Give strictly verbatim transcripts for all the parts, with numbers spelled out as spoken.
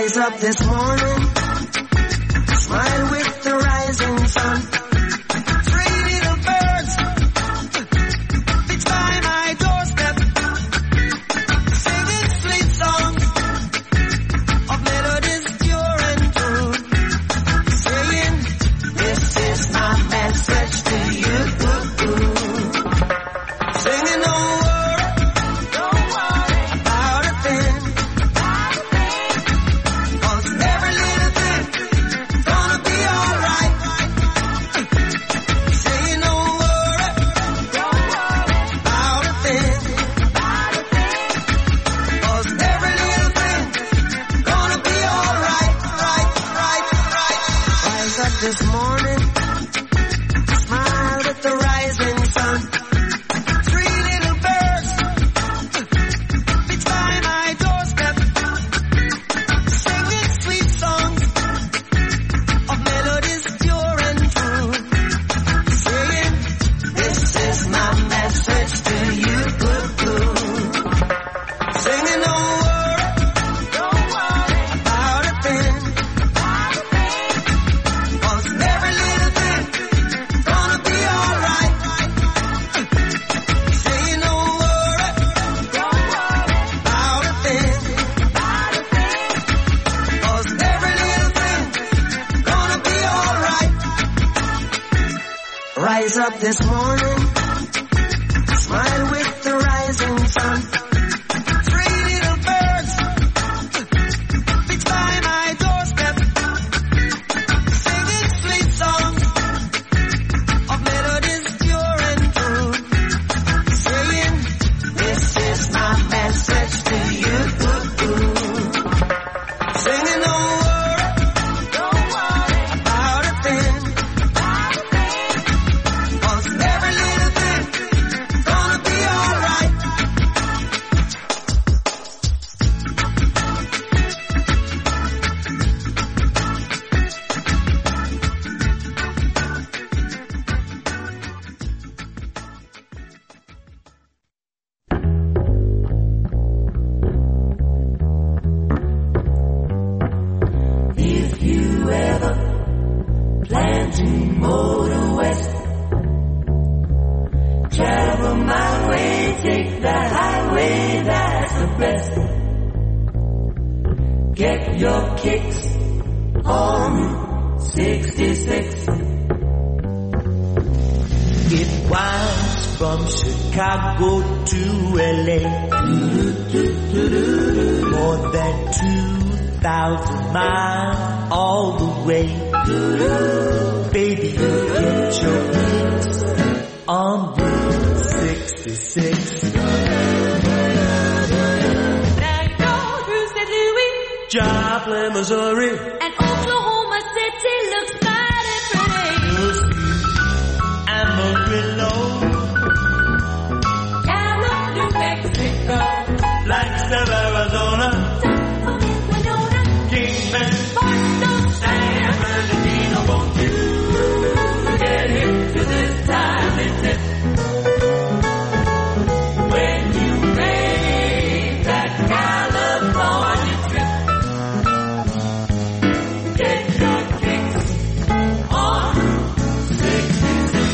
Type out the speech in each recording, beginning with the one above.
Rise up this morning, smile with the rising sun. Three little birds fix by my doorstep, singing sweet songs of melodies pure and true, saying, this is my message to you. Singing, don't worry, don't worry about a thing, cause every little thing gonna be alright. Saying, don't worry, don't worry about a thing, cause every little thing gonna be alright, right, right, right. Rise up this morning, smile with the rising sun. Three little birds fix by my doorstep, singing sweet songs of melodies pure and true, saying, this is my message to you. Singing, don't worry, don't worry about a thing, cause every little thing gonna be alright. Saying, don't worry, don't worry about a thing, cause every little thing gonna be alright. Rise up this morning, smile with the rising sun. Three little birds fix by my doorstep, singing sweet songs of melodies pure and true, saying, this is my message to you. Singing, don't worry, don't worry about a thing, cause every little thing gonna be alright. If you ever plan to motor west, travel my way, take the highway, that's the best. Get your kicks on sixty-six. It winds from Chicago to L A, more than two thousand miles all the way. Baby, you get your kicks on Route sixty-six. Now you go through Saint Louis Joplin, Missouri, and Oklahoma City looks mighty pretty. Amarillo, Gallup, New Mexico, Flagstaff, Arizona, don't forget Winona, Kingman, Barstow, San Bernardino. Won't you get hip to this timely tip when you make that California trip? Get your kicks on sixty-six.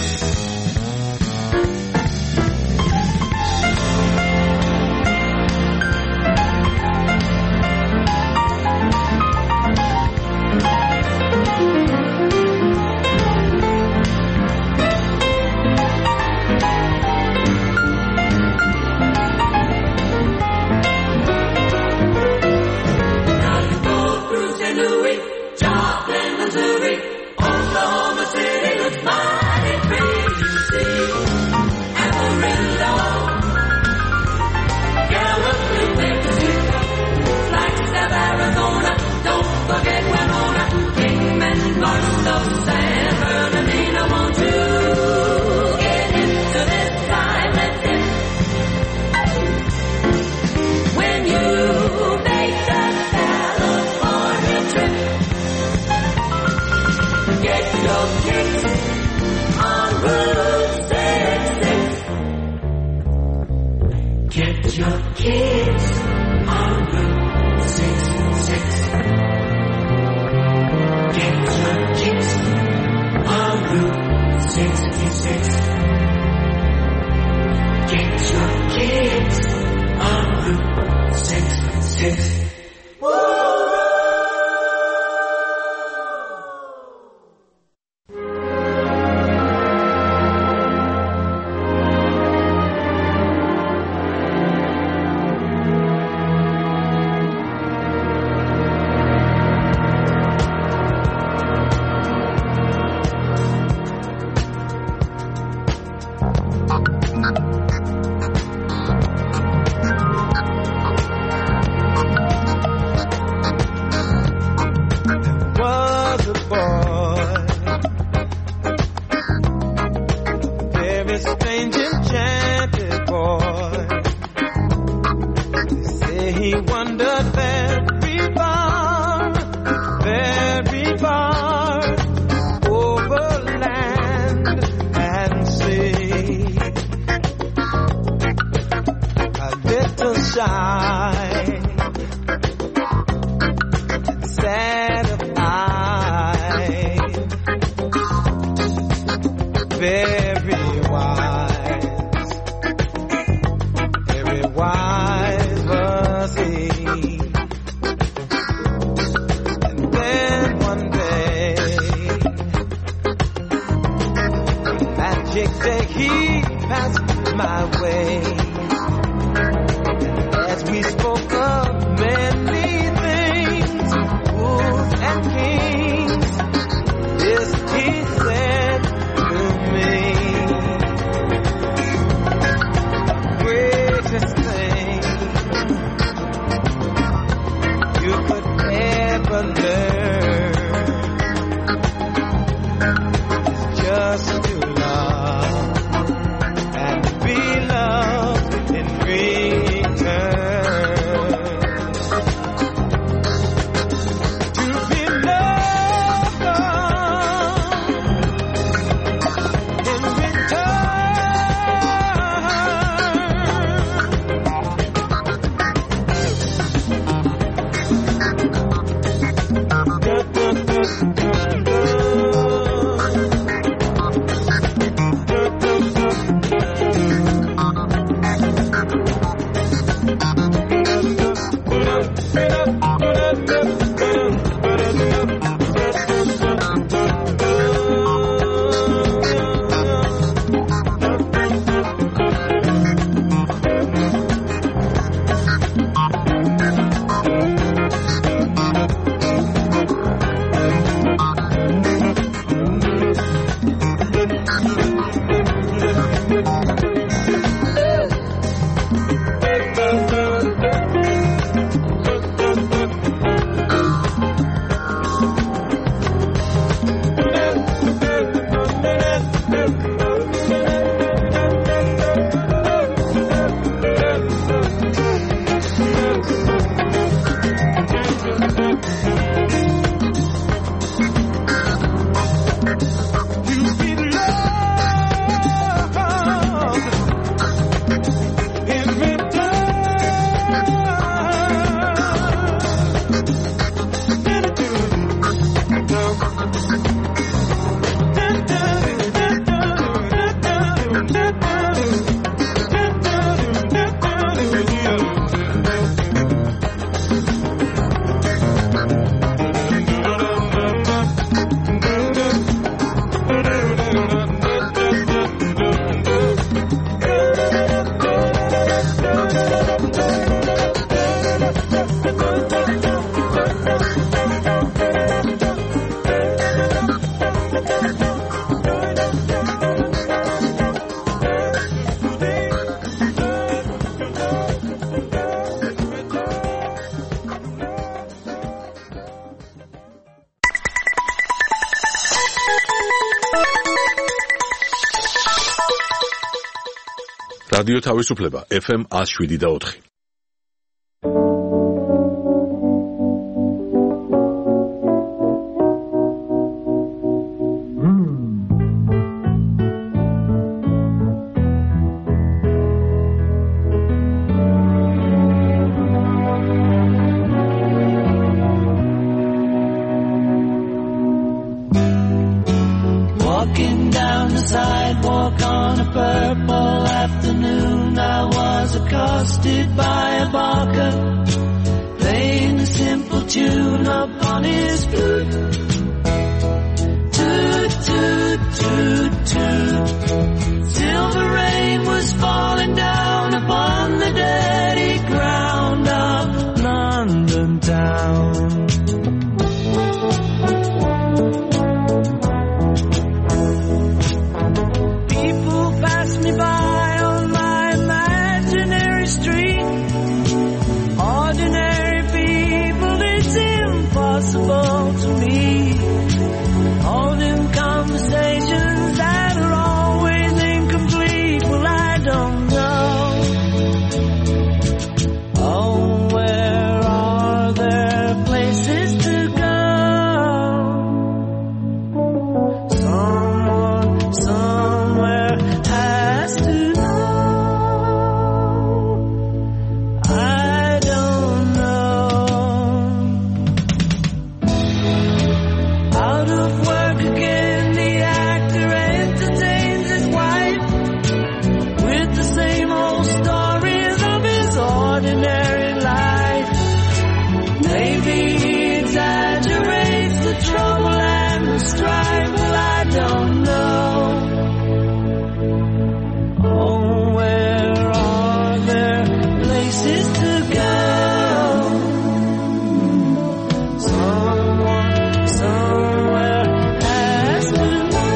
Now you go through Saint Louis, Joplin, Missouri, Oklahoma City looks mighty pretty. You see Amarillo, Gallup, New Mexico, Flagstaff, Arizona, don't forget Winona, Kingman, Barstow, San Bernardino. Won't you get into this time? Let's get when you make the California trip. Get your kicks on Route sixty-six. Get your kicks on Route sixty-six. რადიო თავისუფლება ეფ ემ one oh seven და four. accosted by a barker, playing a simple tune upon his flute. Toot, toot, toot, toot. Silver rain was falling down upon the dirty ground of London town. People pass me by on my imaginary street. Ordinary people, it's impossible to meet. Holding conversations that are always incomplete. Well, I don't know. Oh, where are there places to go? Someone, somewhere has to know. I don't know. Out of work again, the actor entertains his wife with the same old stories of his ordinary life. Maybe he exaggerates the trouble and the strife. Well, I don't know. Oh, where are there places to go? Someone, somewhere has to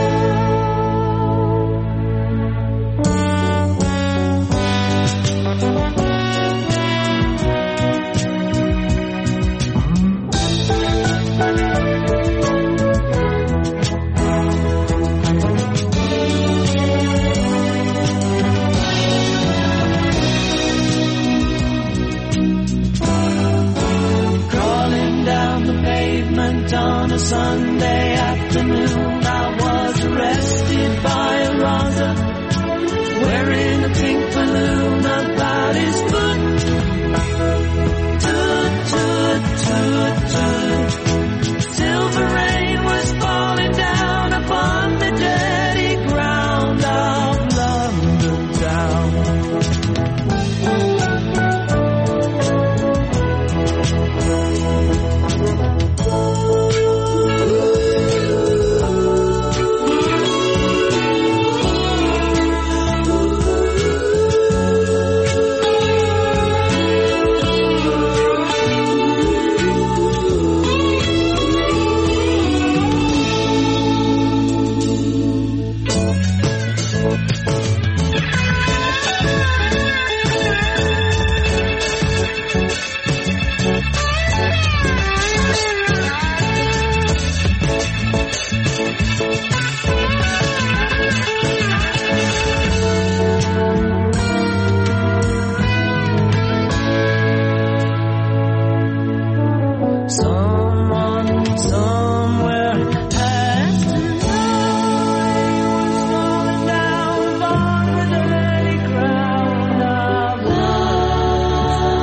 Crawling down the pavement on a Sunday afternoon, I was arrested by a Raza wearing a pink balloon about his foot. Toot, toot, toot, toot. Silver rain was falling down upon the dirty ground of London town. Someone, somewhere has to know. What's falling down upon the dirty ground of love.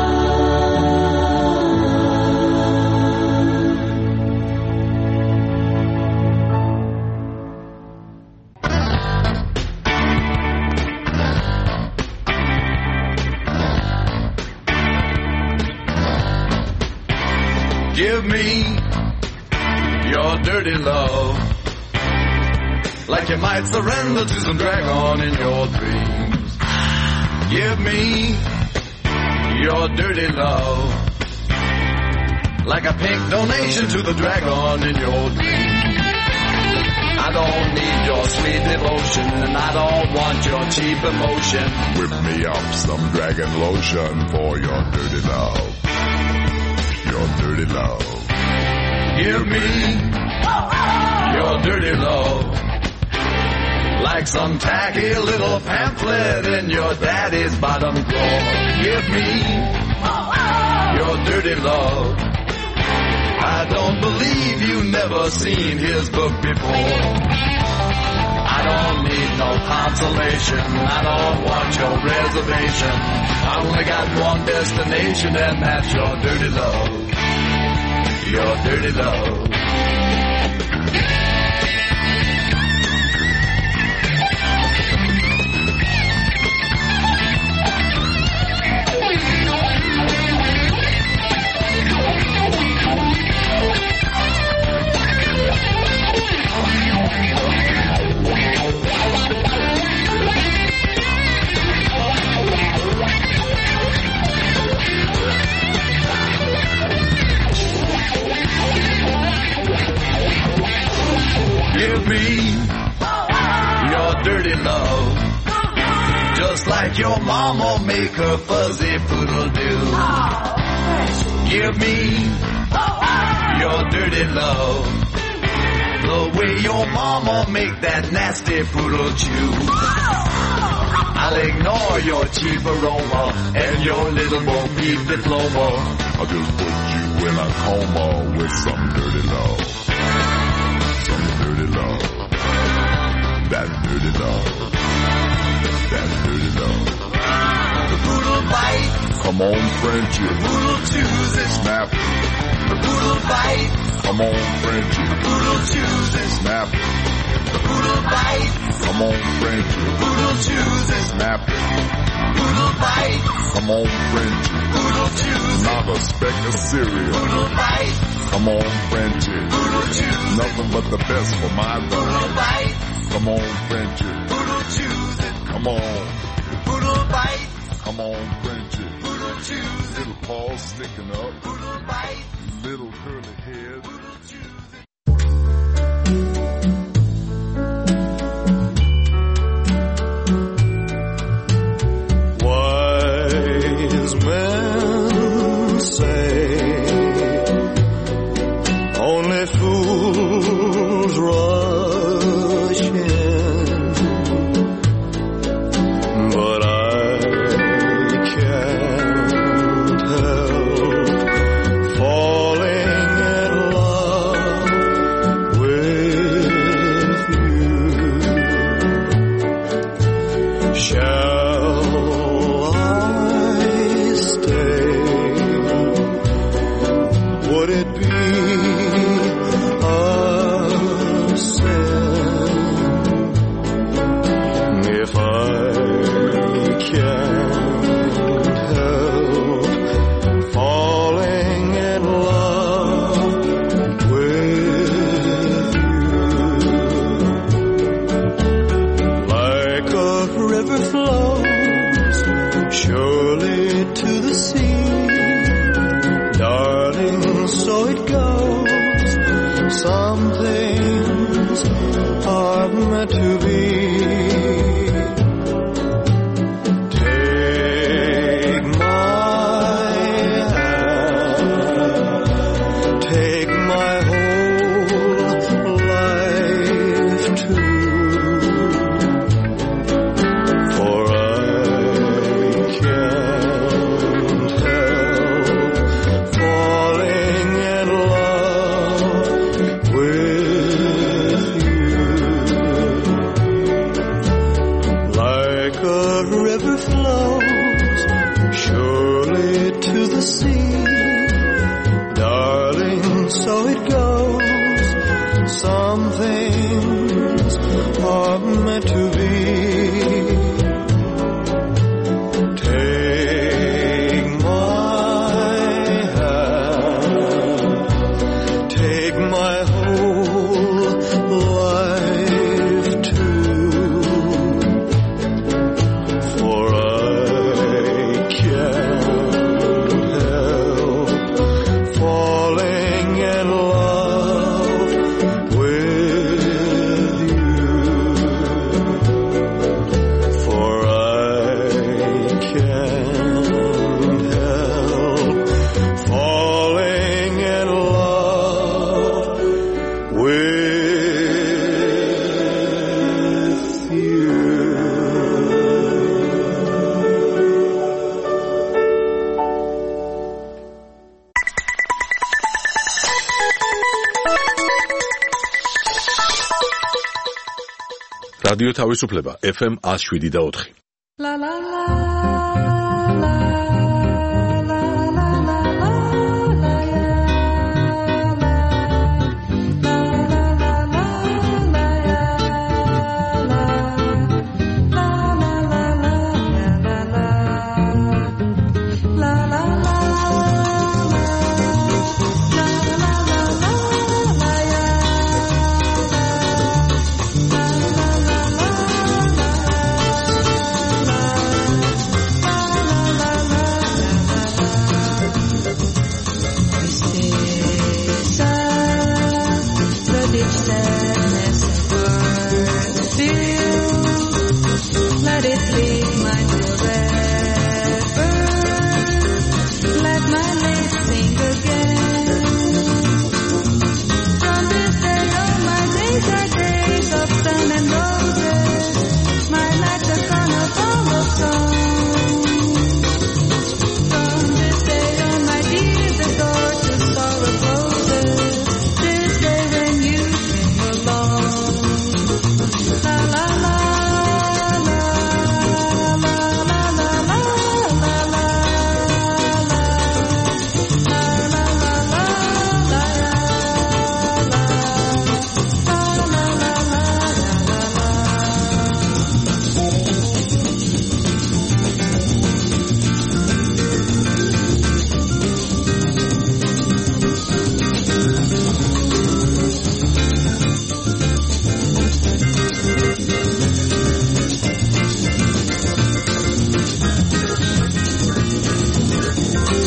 Give me your dirty love, like you might surrender to some dragon in your dreams. Give me your dirty love, like a pink donation to the dragon in your dreams. I don't need your sweet devotion, and I don't want your cheap emotion. Whip me up some dragon lotion for your dirty love. Your dirty love. Give me your dirty love, like some tacky little pamphlet in your daddy's bottom drawer. Give me your dirty love. I don't believe you've never seen his book before. I don't need no consolation, I don't want your reservation. I only got one destination, and that's your dirty love. Your dirty love. like your mama make her fuzzy poodle do. Give me your dirty love, the way your mama make that nasty poodle chew. I'll ignore your cheap aroma and your little Bo Peep diploma. I'll just put you in a coma with some dirty love. Some dirty love. That dirty love. That dirty love. The poodle bite. Come on, Frenchie. The poodle chews it. Snap. The poodle bite. Come on, Frenchie. The poodle chews it. Snap. The poodle bite. Come on, Frenchie. The poodle chews it. Snap. Poodle bite. Come on, Frenchie. Poodle chews it. Not a speck of cereal. Poodle bite. Come on, Frenchie. Poodle chews. Nothing but the best for my Poodle dog. bite. Come on, Frenchie. Poodle chews it. Come on. Poodle bite. Come on, Frenchie. Poodle chews it. Little paws sticking up. Poodle bite. Little curly head. Poodle chews it. Wise men say only fools rush in, but I can't help falling in love with you. Shall I stay? Would it be a sin if I can't help falling in love with you? Like a river flows surely to the sea, darling, so it goes. Some things are meant to be. Take my hand, take my whole life too, for I can't help falling in love with you. Like a river flows surely to the sea, darling, so it goes. Some things are meant to be. Take my hand, take my whole life too, for I can't help falling in love with you, for I can't help falling in love with you. რადიო თავისუფლება ეფ ემ one oh seven და four. La la la la la la la la la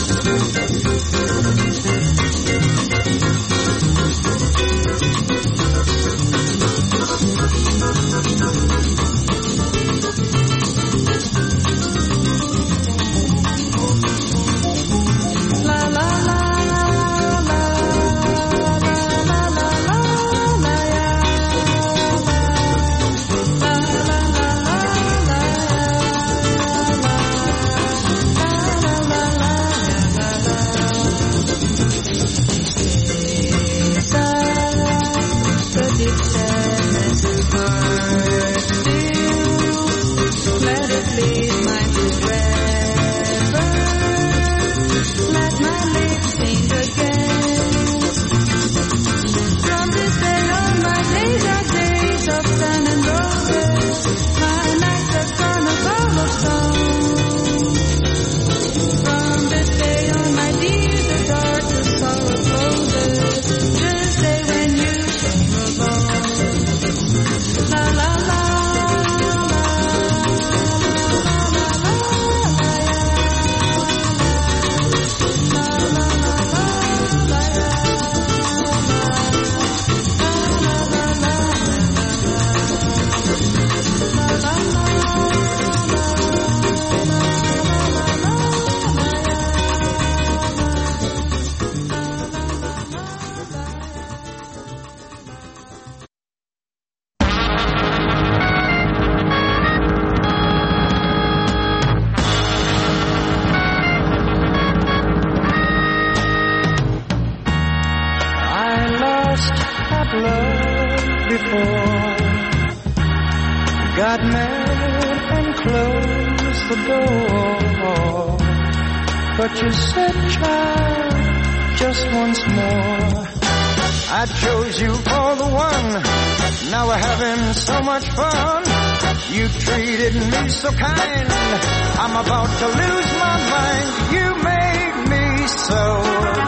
So kind, I'm about to lose my mind. You made me so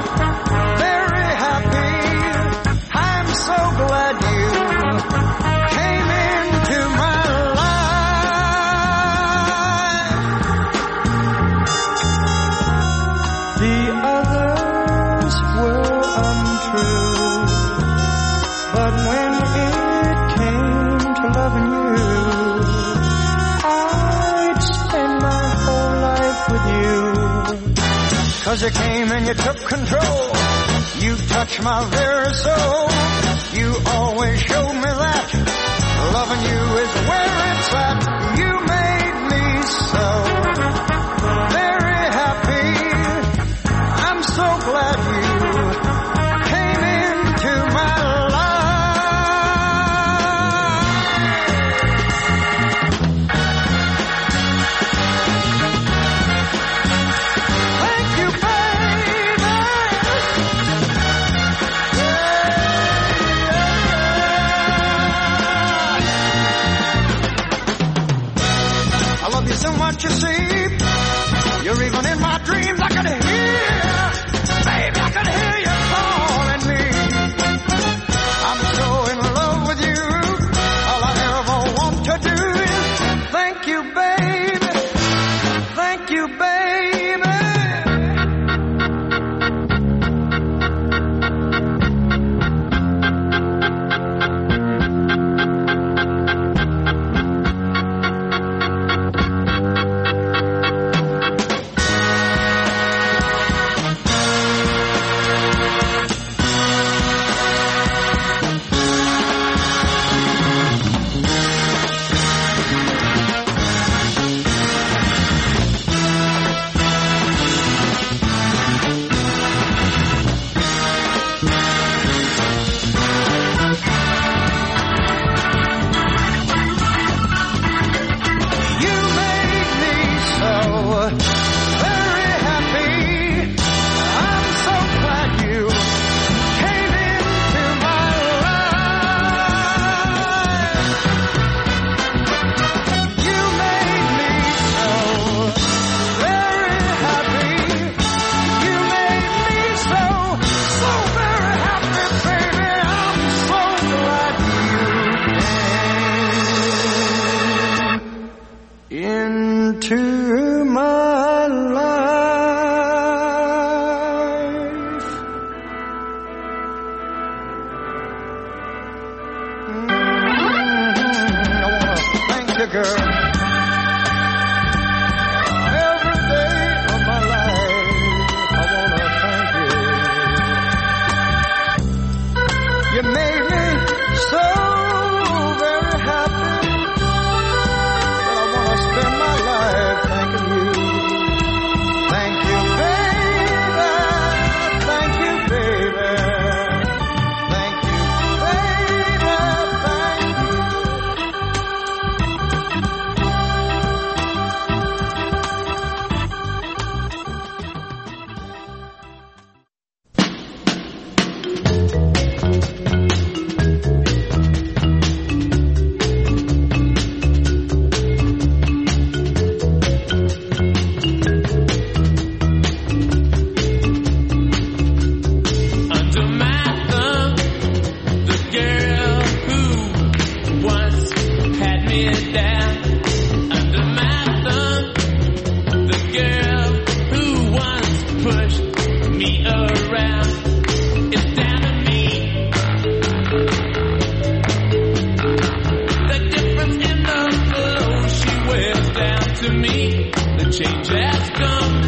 very happy. I'm so glad you came into my life. The others were untrue, but when it came to loving you, cause you came and you took control. You touched my very soul. You always showed me that loving you is where it's at. You made me so very happy. I'm so glad you came into my you see,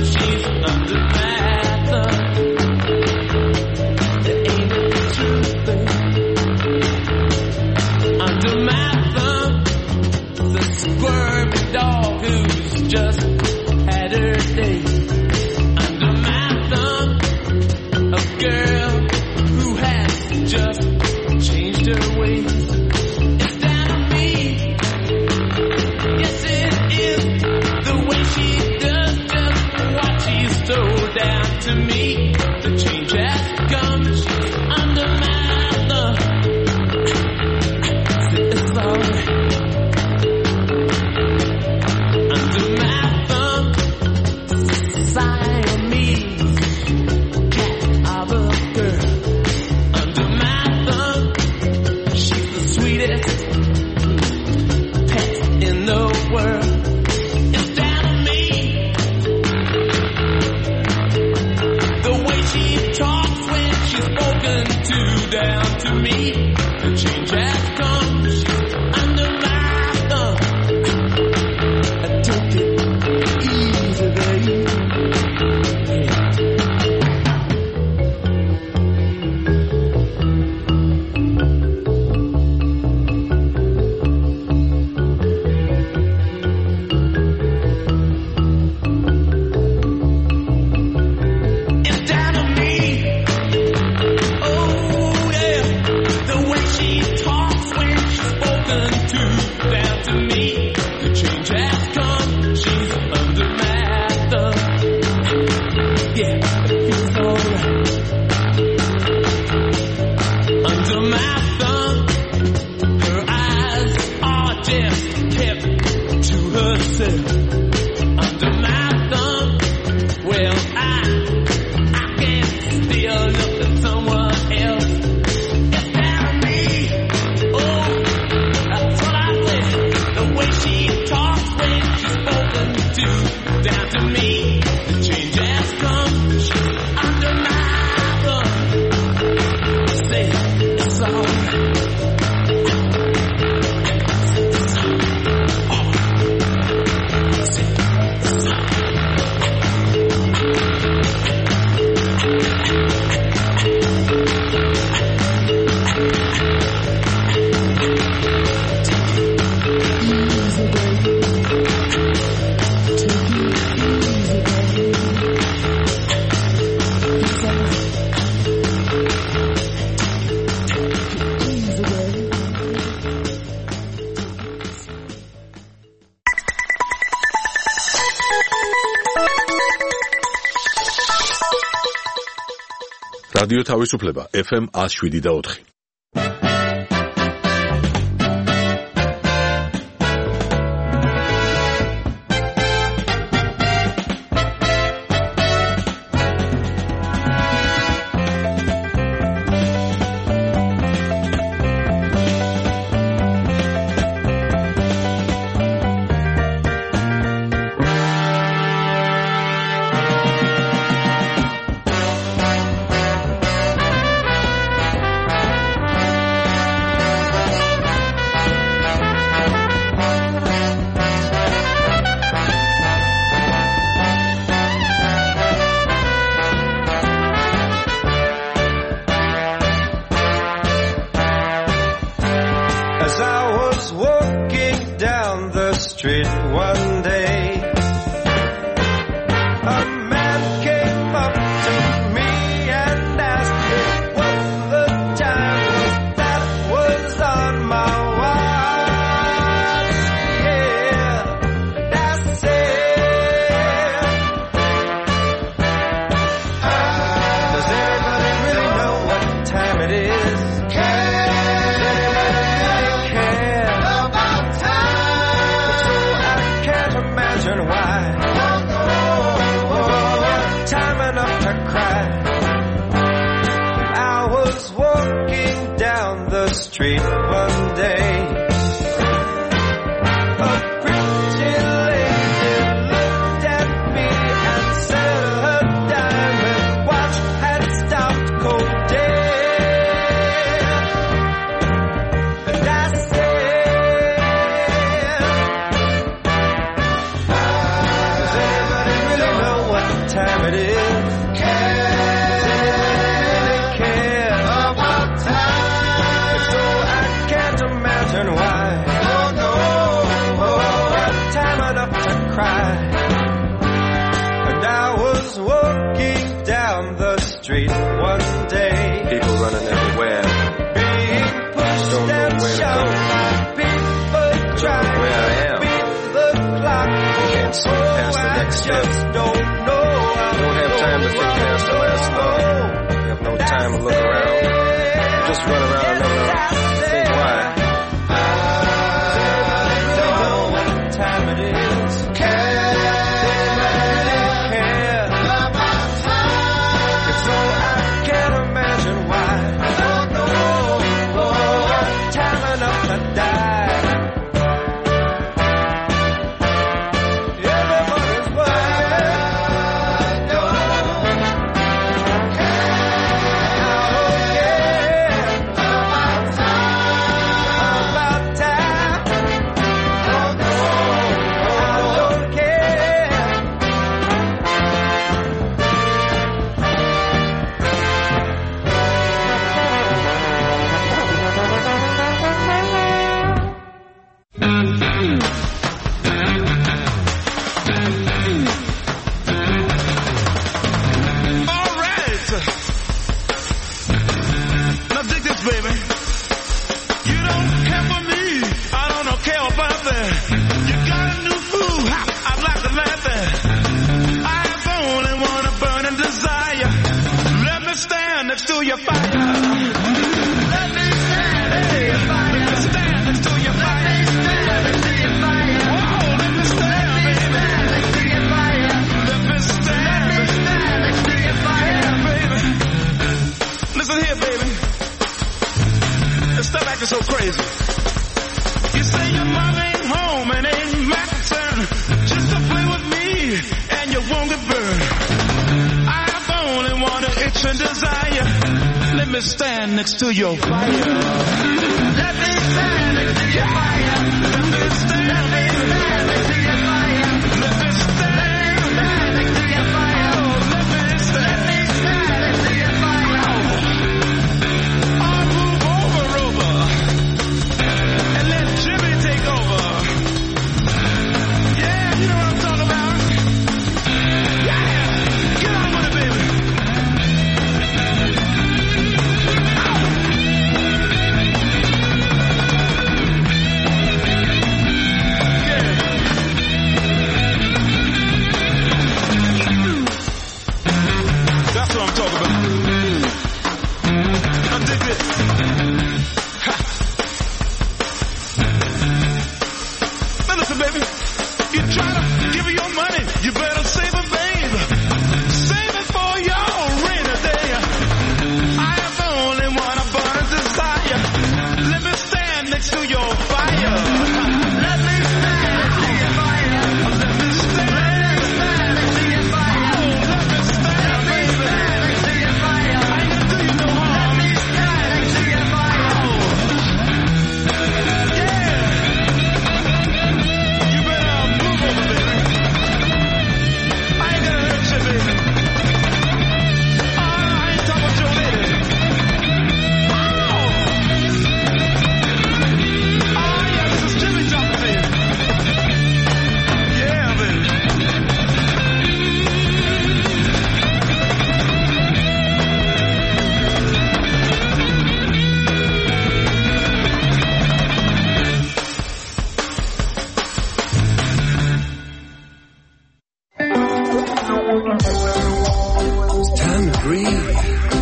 she's under my thumb. There ain't any truth under my thumb. The squirmy dog who's just had her day. Under my thumb, a girl who has just changed her ways. It's down to me. Yes, it is. The way she does just what she's told. Down to me. The change has come. She's under my thumb. It's alright. Under my thumb, Siamese cat of a girl. Under my thumb, she's the sweetest pet in the world. It's down to me. The way she talks when she's spoken to. Down to me. The change has come. She's under my thumb. I take it easy, baby. It's down to me. Oh yeah, the way she talks when she's spoken to. Down to me, the change has come. She's under my thumb. Yeah, it feels alright. Under my thumb, her eyes are just kept to herself. Under my thumb, well I I can't still look at someone else. It's down to me. Oh, that's what I said. The way she talks when she's spoken to. Down to me. The change has come. She's under my thumb. Say it's alright. It's alright. Say it's რადიო თავისუფლება ეფ ემ one oh seven point four. time it is. Really care about time. So I can't imagine why. Oh no, oh, time enough to cry. And I was walking down the street one day. People running everywhere. Being pushed don't know and where shoved by people trying where I am. To beat the clock. I can't see past the next step. Just don't know. I don't have time to think past the last thought. I have no time to look around. Just run around and never think why. I don't know what time it is. Care, care about time. So I can't imagine why. I don't know. Time enough to die. So crazy. You say your mom ain't home and ain't my concern. Just to play with me and you won't get burned. I've only one itch and desire. Let me stand next to your fire. Let me stand next to your fire. Let me stand next to your fire. Let me stand next to your fire. Let me stand next to your fire. I'll move over, over. And let Jimmy take over. Yeah, you know what I'm talking about. Yeah, get on with it, baby. That's what I'm talking about. Now dig it. Ha. Now listen, baby. You try to give her your money, you better save it, babe. Save it for your rainy day. I have only one abundant desire. Let me stand next to your fire. Let me stand next to your fire. Let me stand next to your fire. Oh, let me stand, baby. Next to your fire. I ain't gonna do you no harm. Let me stand next to your fire. Yeah. You better move over, baby. I ain't gonna hurt you, baby. Oh, I ain't talking about your lady. Oh. Oh, yeah, this is Jimmy talking to you. Yeah, baby. It's time to breathe.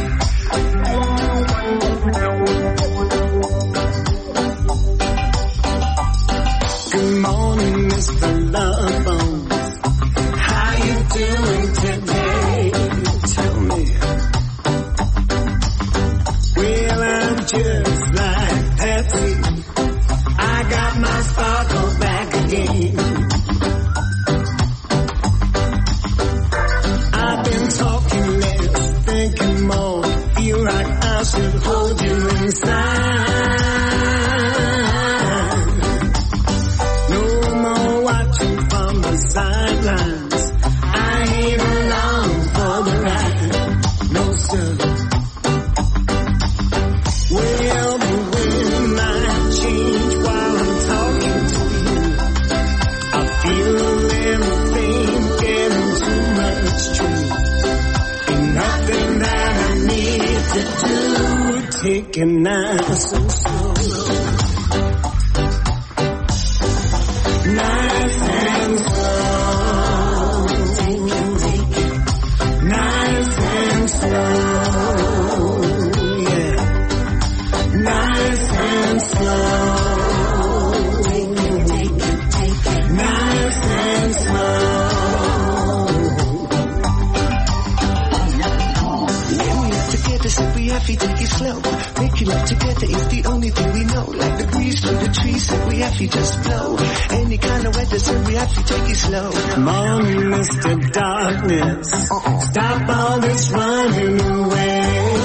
Good morning, Mister Love Bones. How you doing today? Tell me. Well, I'm just like Patsy. I got my sparkle back again. I've been talking less, thinking take it nice and slow. Nice and slow. Take it, take it. Nice and slow. Yeah. Nice and slow. Take it, take it, take it. Nice and slow. So we have to take it slow. Making love together is the only thing we know. Like the breeze through the trees, so we have to just blow. Any kind of weather, so we have to take it slow. Come on, Mister Darkness, uh-uh. Stop all this running away.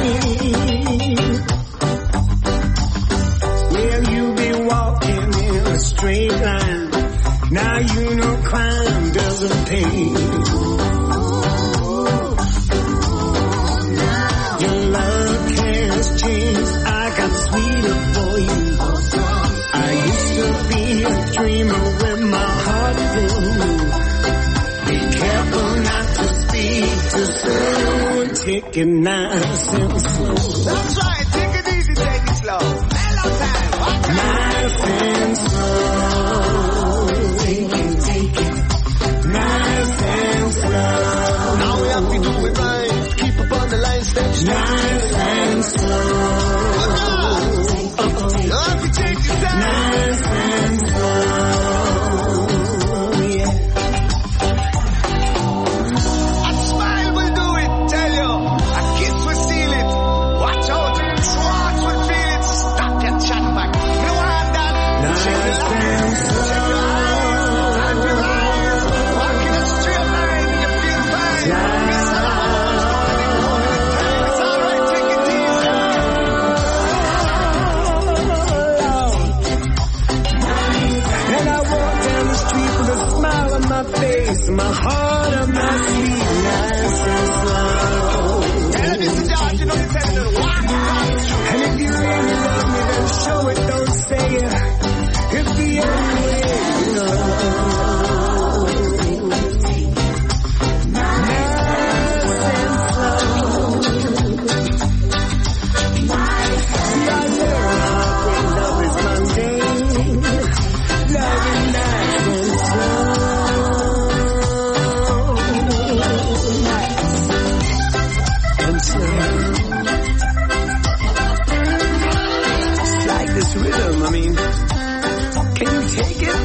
Well, you be walking in a straight line. Now you know crime doesn't pay. I got sweeter for you. I used to be a dreamer with my heart full. Be careful not to speak too soon. Take it nice and slow. That's right. Take it easy, take it slow. Mellow time. Okay. Nice and slow. Take it, take it. Nice and slow. Now we have to do it right. Keep up on the line, step nice and slow. Nice and slow, yeah. A smile will do it, tell you. A kiss will seal it. Watch out, Schwartz will feel it. Stop your chat back. You know what that? Nice and slow. Check your eyes, and your eyes. Walk in a straight line, you feel fine. Miss Alon's going in all the time. It's alright, take it easy. And I walk down the street with a smile on my face, my heart on my sleeve, nice and slow. And Mister George, you know you're telling them, walk down the street. And if you really love me, then show it, don't say it. It's the only way you know. Nice and slow. See, I learned how great love is mundane. Loving nice and slow. And slow. It's like this rhythm, I mean, can you take it?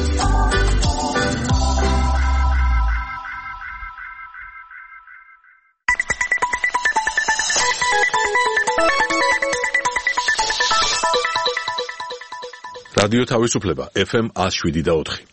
რადიო თავისუფლება ეფ ემ one oh seven point four.